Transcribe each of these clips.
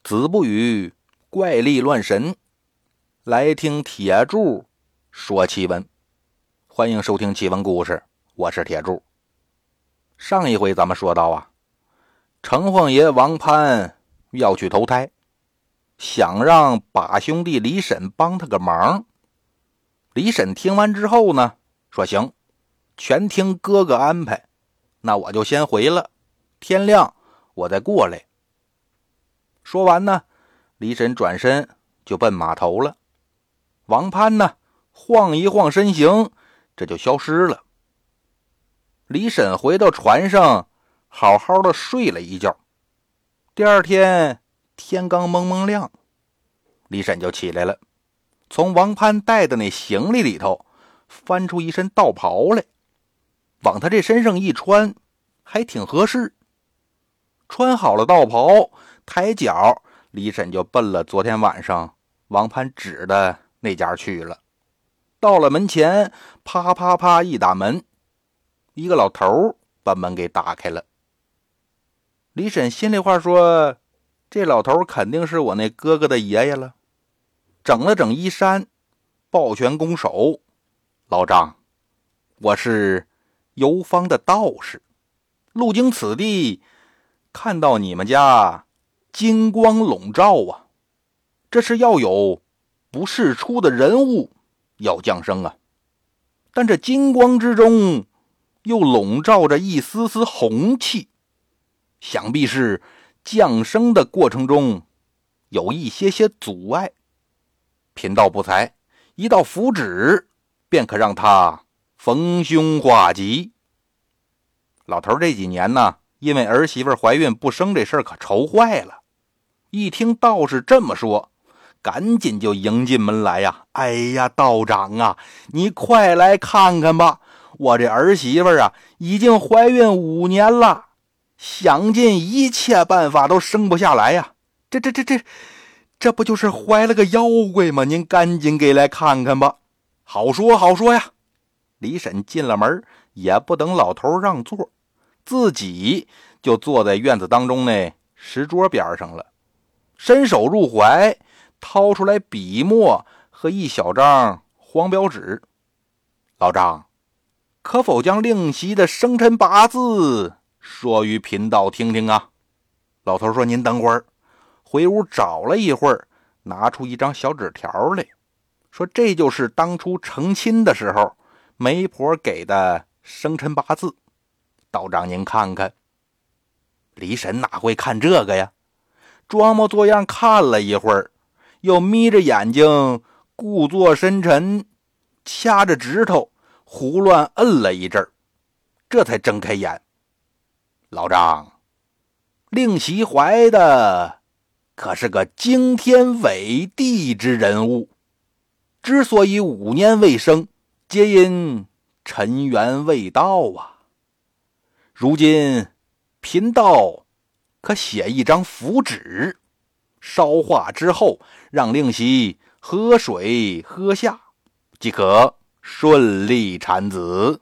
子不语怪力乱神，来听铁柱说奇闻。欢迎收听奇闻故事，我是铁柱。上一回咱们说到城隍爷王潘要去投胎，想让把兄弟李婶帮他个忙。李婶听完之后呢，说行，全听哥哥安排，那我就先回了，天亮我再过来。说完呢，李婶转身就奔码头了。王潘呢，晃一晃身形，这就消失了。李婶回到船上，好好的睡了一觉。第二天天刚蒙蒙亮，李婶就起来了，从王潘带的那行李里头翻出一身道袍来，往他这身上一穿，还挺合适。穿好了道袍，抬脚，李婶就奔了昨天晚上王潘指的那家去了。到了门前，啪啪啪一打门，一个老头把门给打开了。李婶心里话说，这老头肯定是我那哥哥的爷爷了。整了整衣衫，抱拳拱手，老丈，我是游方的道士，路经此地，看到你们家金光笼罩这是要有不世出的人物要降生但这金光之中又笼罩着一丝丝红气，想必是降生的过程中有一些阻碍。贫道不才，一道符纸便可让他逢凶化吉。老头这几年呢，因为儿媳妇怀孕不生这事儿可愁坏了。一听道士这么说，赶紧就迎进门来哎呀，道长你快来看看吧，我这儿媳妇已经怀孕5年了，想尽一切办法都生不下来这不就是怀了个妖怪吗？您赶紧给来看看吧。好说好说呀。李婶进了门，也不等老头让座，自己就坐在院子当中那石桌边上了，伸手入怀，掏出来笔墨和一小张黄标纸。老丈，可否将令媳的生辰八字说与贫道听听老头说，您等会儿。回屋找了一会儿，拿出一张小纸条来，说这就是当初成亲的时候媒婆给的生辰八字，道长您看看。李婶哪会看这个呀？装模作样看了一会儿，又眯着眼睛故作深沉，掐着指头胡乱摁了一阵儿，这才睁开眼。老丈，令媳怀的可是个惊天伟地之人物，之所以5年未生，皆因尘缘未到如今贫道可写一张符纸，烧化之后让令媳喝水喝下，即可顺利产子。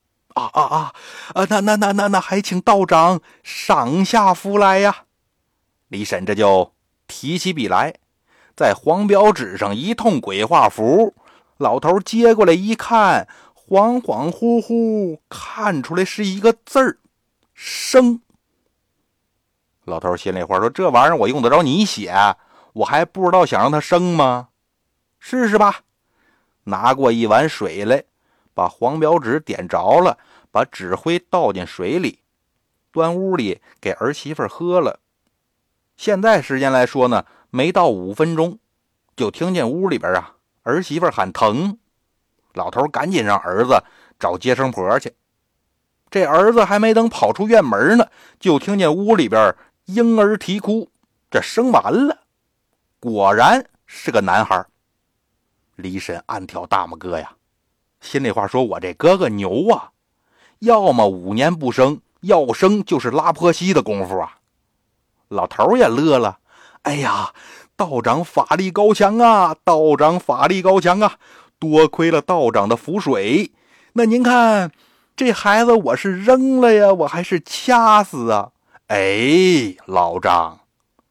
那还请道长赏下符来呀。李婶这就提起笔来，在黄标纸上一通鬼画符。老头接过来一看，恍恍惚惚看出来是一个字儿，生。老头心里话说，这玩意儿我用得着你写？我还不知道想让他生吗？试试吧。拿过一碗水来，把黄标纸点着了，把纸灰倒进水里，端屋里给儿媳妇喝了。现在时间来说呢，没到5分钟，就听见屋里边儿媳妇喊疼。老头赶紧让儿子找接生婆去。这儿子还没等跑出院门呢，就听见屋里边婴儿啼哭，这生完了，果然是个男孩。李婶暗挑大拇哥心里话说，我这哥哥牛要么5年不生，要生就是拉坡稀的功夫老头也乐了，哎呀，道长法力高强道长法力高强多亏了道长的符水。那您看这孩子我是扔了呀，我还是掐死哎，老丈，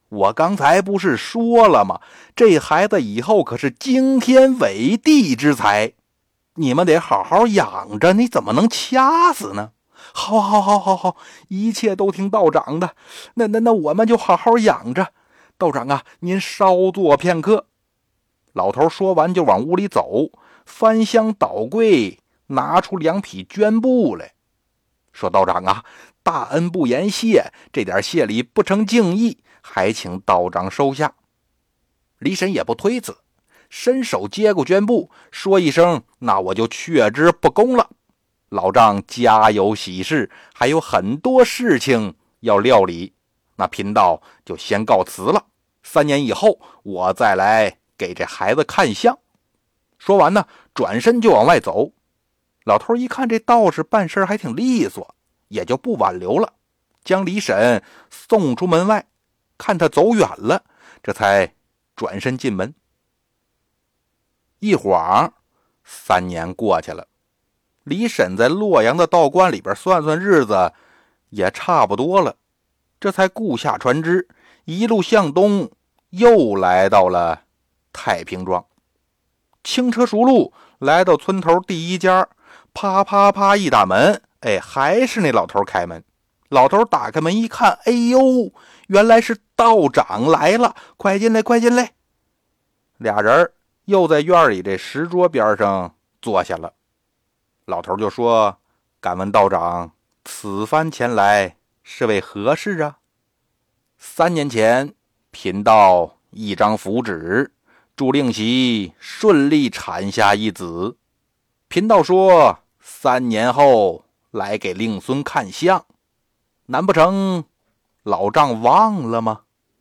我刚才不是说了吗？这孩子以后可是惊天伟地之才，你们得好好养着，你怎么能掐死呢？好，一切都听道长的。那我们就好好养着。道长啊，您稍坐片刻。老头说完就往屋里走，翻箱倒柜，拿出2匹绢布来，说：“道长啊，大恩不言谢，这点谢礼不成敬意，还请道长收下。”李婶也不推辞，伸手接过绢布，说一声：“那我就却之不恭了。老丈家有喜事，还有很多事情要料理，那贫道就先告辞了。3年以后，我再来给这孩子看相。”说完呢，转身就往外走。老头一看这道士办事还挺利索，也就不挽留了，将李婶送出门外，看他走远了，这才转身进门。一晃3年过去了，李婶在洛阳的道观里边算算日子也差不多了，这才雇下船只，一路向东，又来到了太平庄。轻车熟路来到村头第一家，啪啪啪一打门，还是那老头开门。老头打开门一看，哎呦，原来是道长来了，快进来快进来。俩人又在院里这石桌边上坐下了。老头就说：“敢问道长，此番前来是为何事啊？”3年前，贫道一张符纸，祝令喜顺利产下一子。贫道说3年后来给令孙看相，难不成老丈忘了吗？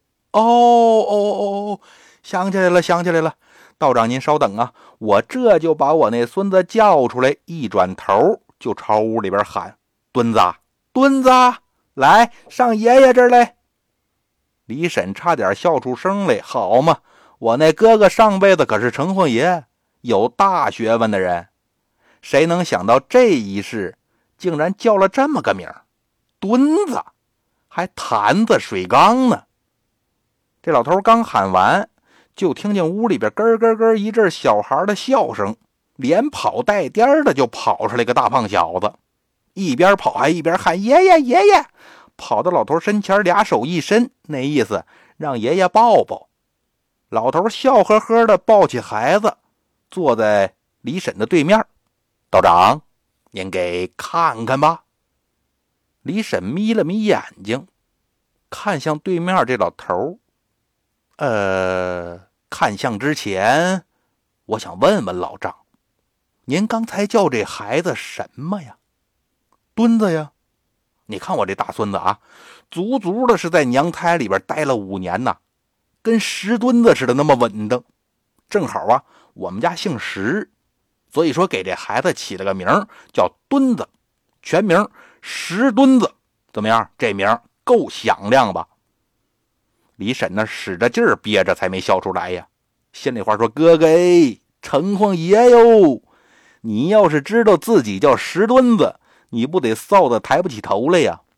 想起来了，道长您稍等啊，我这就把我那孙子叫出来。一转头就朝屋里边喊：“墩子，来上爷爷这儿来。”李婶差点笑出声来，好嘛，我那哥哥上辈子可是城隍爷，有大学问的人，谁能想到这一世竟然叫了这么个名儿，墩子，还坛子水缸呢。这老头刚喊完，就听见屋里边咯咯咯一阵小孩的笑声，连跑带颠的就跑出来个大胖小子，一边跑还一边喊：“爷爷爷爷！”跑到老头身前，俩手一伸，那意思让爷爷抱抱。老头笑呵呵的抱起孩子，坐在李婶的对面。“道长，您给看看吧。”李婶眯了眯眼睛，看向对面这老头。看相之前，我想问问老丈，您刚才叫这孩子什么呀？墩子呀。你看我这大孙子啊，足足的是在娘胎里边待了5年呐，跟石墩子似的那么稳当。正好啊，我们家姓石，所以说给这孩子起了个名叫墩子，全名石墩子。怎么样？这名够响亮吧？李婶呢使着劲儿憋着才没笑出来呀，心里话说：“哥哥城隍爷哟，你要是知道自己叫石墩子，你不得臊得抬不起头来呀？”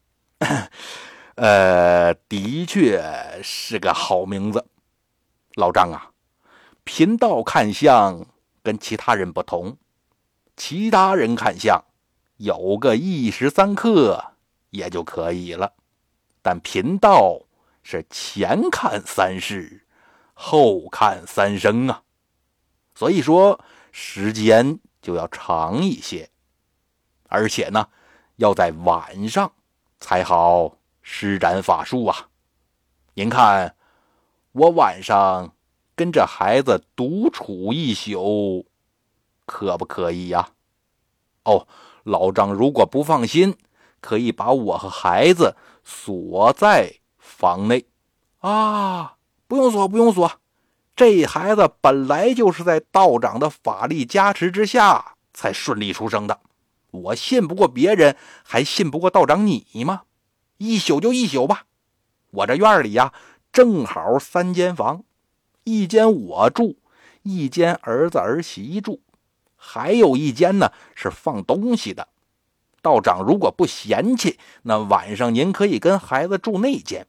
的确是个好名字。老丈啊，贫道看相跟其他人不同，其他人看相有个1时3刻也就可以了，但贫道是前看3世，后看3生啊，所以说时间就要长一些，而且呢，要在晚上才好施展法术啊。您看，我晚上跟这孩子独处1宿，可不可以呀？老丈如果不放心，可以把我和孩子锁在房内啊。不用锁，这孩子本来就是在道长的法力加持之下才顺利出生的，我信不过别人，还信不过道长你吗？1宿就1宿吧。我这院里呀，正好3间房，1间我住，1间儿子儿媳住，还有1间呢是放东西的。道长如果不嫌弃，那晚上您可以跟孩子住那间。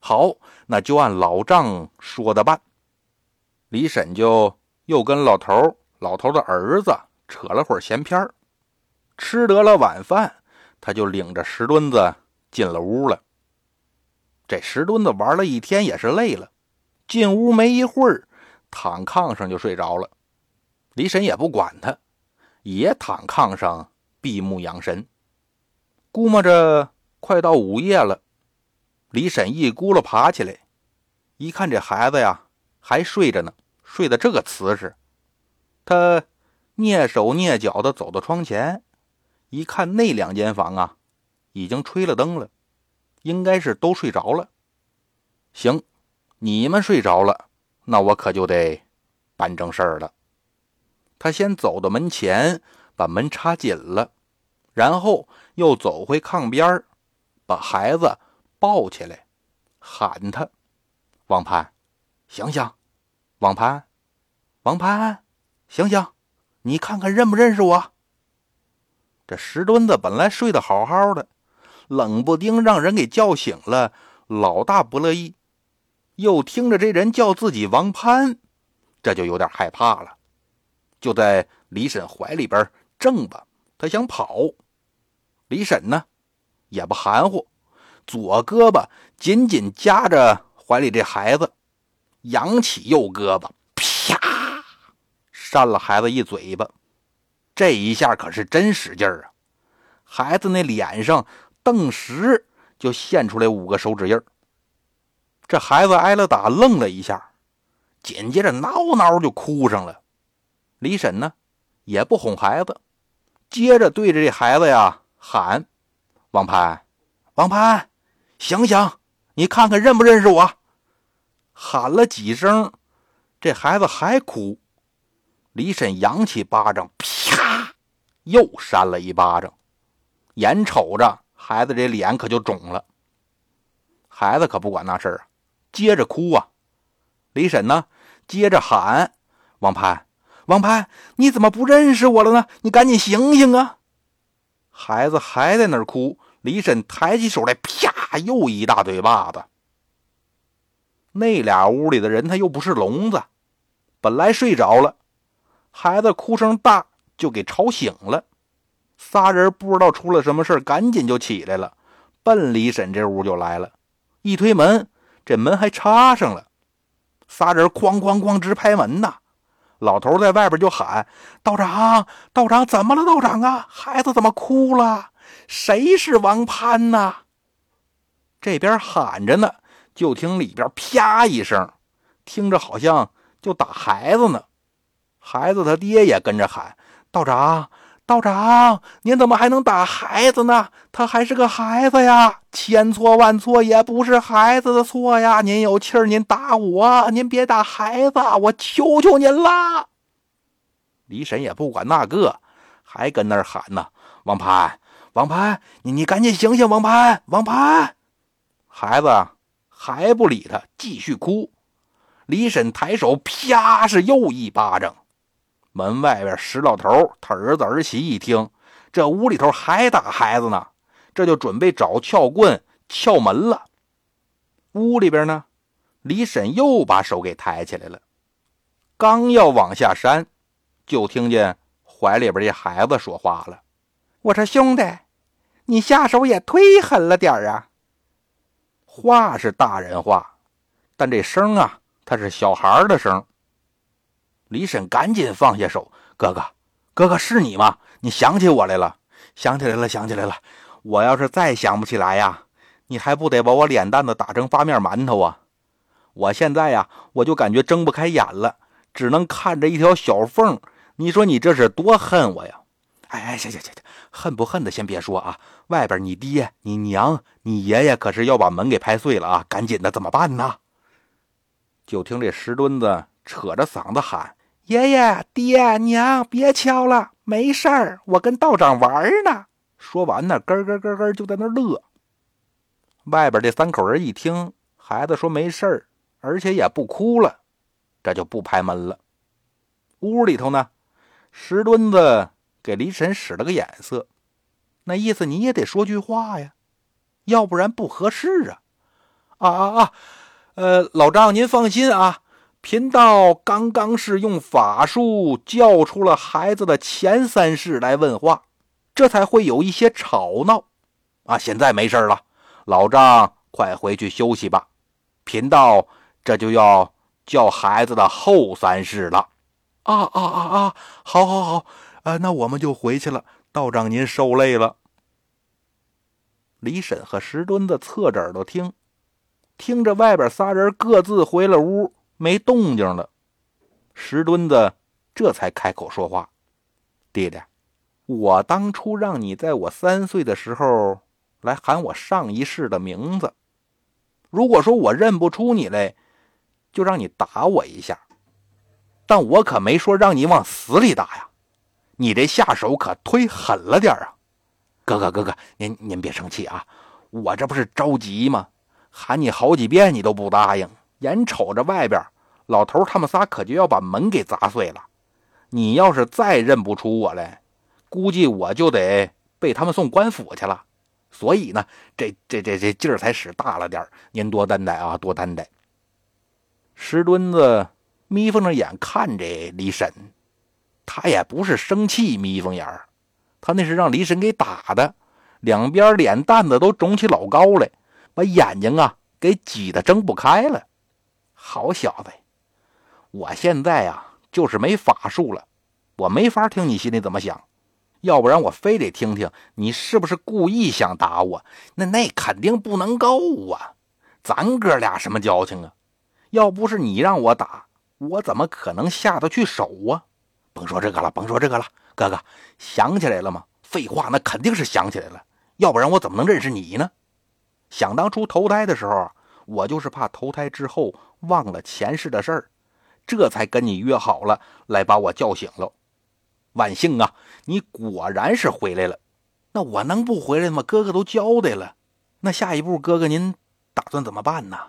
好，那就按老丈说的办。李婶就又跟老头的儿子扯了会儿闲篇儿。吃得了晚饭，他就领着石墩子进了屋了。这石墩子玩了一天也是累了，进屋没一会儿，躺炕上就睡着了。李婶也不管他，也躺炕上闭目养神。估摸着快到午夜了，李婶一咕噜爬起来，一看这孩子呀还睡着呢，睡得这个瓷实。他蹑手蹑脚的走到窗前，一看那2间房啊已经吹了灯了，应该是都睡着了。行，你们睡着了，那我可就得办正事儿了。他先走到门前，把门插紧了，然后又走回炕边，把孩子抱起来，喊他：王潘，醒醒！王潘，王潘，醒醒！你看看认不认识我？这石墩子本来睡得好好的，冷不丁让人给叫醒了，老大不乐意，又听着这人叫自己王潘，这就有点害怕了，就在李婶怀里边挣吧，他想跑。李婶呢也不含糊，左胳膊紧紧夹着怀里这孩子，扬起右胳膊，啪扇了孩子一嘴巴。这一下可是真使劲儿啊！孩子那脸上顿时就现出来5个手指印儿。这孩子挨了打愣了一下，紧接着挠挠就哭上了。李婶呢也不哄孩子，接着对着这孩子呀喊：王潘，王潘，醒醒！你看看认不认识我？喊了几声，这孩子还哭。李婶扬起巴掌，啪又扇了一巴掌，眼瞅着孩子这脸可就肿了。孩子可不管那事儿啊，接着哭啊。李婶呢接着喊：王潘，王潘，你怎么不认识我了呢？你赶紧醒醒啊！孩子还在那儿哭，李婶抬起手来，啪又一大嘴巴子。那俩屋里的人他又不是聋子，本来睡着了，孩子哭声大就给吵醒了。仨人不知道出了什么事，赶紧就起来了，奔李婶这屋就来了。一推门，这门还插上了，仨人哐哐哐直拍门呐。老头在外边就喊：道长，道长，怎么了道长啊？孩子怎么哭了？谁是王潘呐？这边喊着呢，就听里边啪一声，听着好像就打孩子呢。孩子他爹也跟着喊：道长，道长，您怎么还能打孩子呢？他还是个孩子呀，千错万错也不是孩子的错呀！您有气儿您打我，您别打孩子，我求求您啦！李婶也不管那个，还跟那儿喊呢：王潘，王潘，你赶紧醒醒，王潘，王潘！孩子还不理他，继续哭。李婶抬手啪是又一巴掌。门外边石老头他儿子儿媳一听，这屋里头还打孩子呢，这就准备找撬棍撬门了。屋里边呢，李婶又把手给抬起来了，刚要往下扇，就听见怀里边这孩子说话了：我说兄弟，你下手也忒狠了点啊。话是大人话，但这声啊他是小孩的声。李婶赶紧放下手：哥哥，哥哥，是你吗？你想起我来了？想起来了，想起来了。我要是再想不起来呀，你还不得把我脸蛋子打成发面馒头啊？我现在呀，我就感觉睁不开眼了，只能看着一条小缝。你说你这是多恨我呀？哎，行，恨不恨的先别说啊，外边你爹、你娘、你爷爷可是要把门给拍碎了啊！赶紧的，怎么办呢？就听这石墩子扯着嗓子喊：爷爷、爹、娘，别敲了，没事儿，我跟道长玩呢。说完呢，咯咯咯咯就在那乐。外边这3口人一听孩子说没事儿，而且也不哭了，这就不拍门了。屋里头呢，石墩子给李婶使了个眼色，那意思你也得说句话呀，要不然不合适啊。 老张您放心啊，贫道刚刚是用法术叫出了孩子的前3世来问话，这才会有一些吵闹啊。现在没事了，老张快回去休息吧，贫道这就要叫孩子的后3世了。好，那我们就回去了，道长您受累了。李婶和石墩子侧着耳朵听着外边仨人各自回了屋，没动静了。石墩子这才开口说话：弟弟，我当初让你在我3岁的时候来喊我上一世的名字，如果说我认不出你来，就让你打我一下，但我可没说让你往死里打呀，你这下手可忒狠了点啊。哥哥，您别生气啊，我这不是着急吗？喊你好几遍你都不答应，眼瞅着外边老头他们仨可就要把门给砸碎了，你要是再认不出我来，估计我就得被他们送官府去了。所以呢，这劲儿才使大了点，您多担待啊，多担待。石墩子眯缝着眼看这李婶，他也不是生气眯缝眼儿，他那是让李婶给打的，两边脸蛋子都肿起老高来，把眼睛啊给挤得睁不开了。好小子，我现在啊就是没法术了，我没法听你心里怎么想，要不然我非得听听你是不是故意想打我，那肯定不能够啊，咱哥俩什么交情啊？要不是你让我打，我怎么可能下得去手啊？甭说这个了，哥哥想起来了吗？废话，那肯定是想起来了，要不然我怎么能认识你呢？想当初投胎的时候，我就是怕投胎之后忘了前世的事儿，这才跟你约好了来把我叫醒了。万幸啊，你果然是回来了，那我能不回来吗？哥哥都交代了，那下一步哥哥您打算怎么办呢？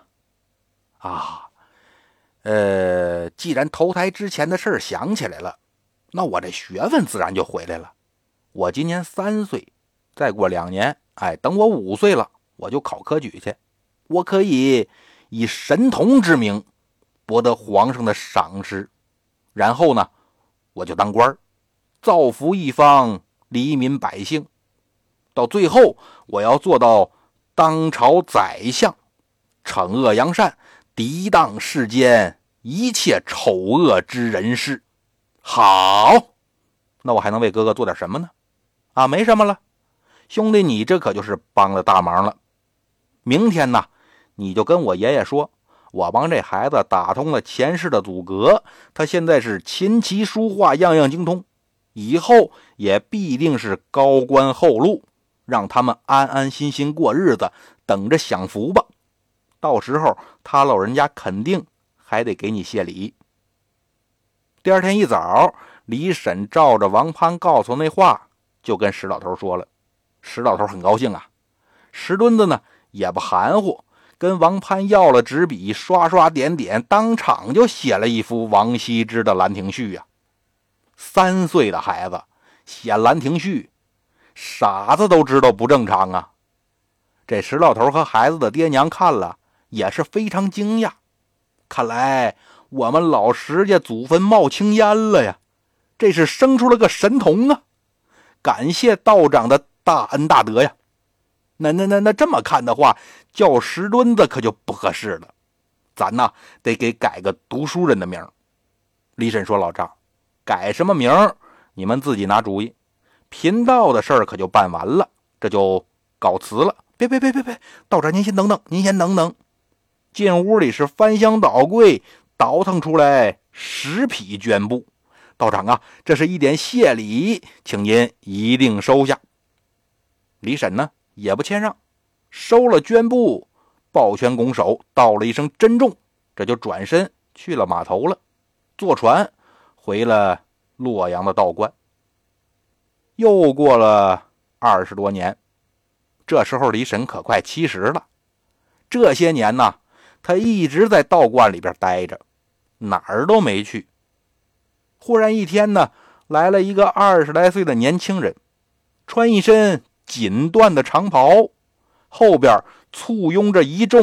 既然投胎之前的事儿想起来了，那我这学问自然就回来了。我今年3岁，再过2年，等我5岁了，我就考科举去，我可以以神童之名博得皇上的赏识，然后呢，我就当官，造福一方黎民百姓，到最后我要做到当朝宰相，惩恶扬善，涤荡世间一切丑恶之人事。好，那我还能为哥哥做点什么呢？没什么了，兄弟你这可就是帮了大忙了。明天呢，你就跟我爷爷说，我帮这孩子打通了前世的阻隔，他现在是琴棋书画样样精通，以后也必定是高官厚禄，让他们安安心心过日子，等着享福吧。到时候他老人家肯定还得给你谢礼。第二天一早，李婶照着王潘告诉那话，就跟石老头说了。石老头很高兴啊，石墩子呢也不含糊，跟王潘要了纸笔，刷刷点点，当场就写了一幅王羲之的《兰亭序》啊。3岁的孩子写《兰亭序》，傻子都知道不正常啊。这石老头和孩子的爹娘看了也是非常惊讶，看来我们老石家祖坟冒青烟了呀，这是生出了个神童啊！感谢道长的大恩大德呀。那这么看的话，叫石墩子可就不合适了，咱呢得给改个读书人的名。李婶说，老张，改什么名你们自己拿主意，贫道的事儿可就办完了，这就告辞了。别，道长您先等等。进屋里是翻箱倒柜，倒腾出来10匹绢布。道长啊，这是一点谢礼，请您一定收下。李婶呢也不谦让，收了绢布，抱拳拱手，道了一声珍重，这就转身去了码头了，坐船回了洛阳的道观。又过了20多年，这时候李婶可快70了。这些年呢，他一直在道观里边待着，哪儿都没去。忽然一天呢，来了一个20来岁的年轻人，穿一身锦缎的长袍，后边簇拥着一众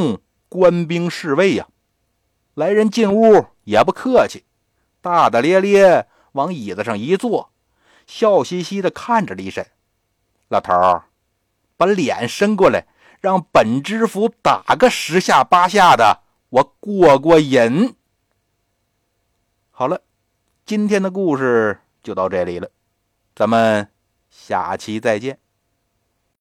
官兵侍卫呀。来人进屋也不客气，大大咧咧往椅子上一坐，笑嘻嘻地看着李婶。老头儿，把脸伸过来，让本知府打个10下8下的，我过过瘾。好了，今天的故事就到这里了，咱们下期再见。